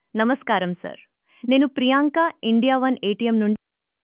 నమస్కారం సార్. నేను Priyanka India one ATM నుండి.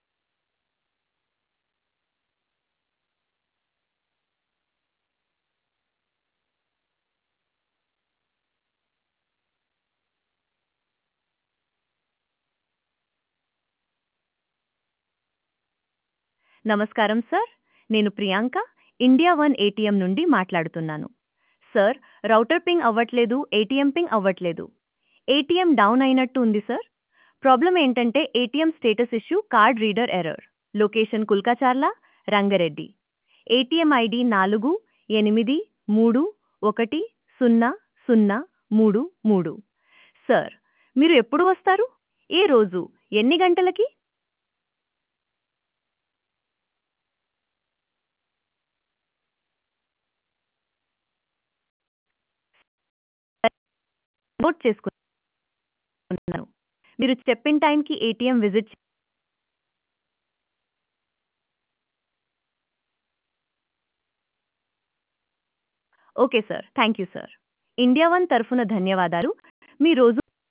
నమస్కారం సార్. నేను ప్రియాంక ఇండియా వన్ ఏటీఎం నుండి మాట్లాడుతున్నాను. సార్, రౌటర్ పింగ్ అవ్వట్లేదు, ఏటీఎం పింగ్ అవ్వట్లేదు. ఏటీఎం డౌన్ అయినట్టు ఉంది సార్. ప్రాబ్లం ఏంటంటే ATM status issue, card reader error. Location Kulkacharla, Rangareddy. ATM ID 48310033. Sir, మీరు ఎప్పుడు వస్తారు? ఏ రోజు? ఎన్ని గంటలకి? నోట్ చేసుకున్నాను. మీరు చెప్పిన టైంకి ATM visit. Okay sir. Thank you sir. India one తరఫున ధన్యవాదాలు. మీ రోజు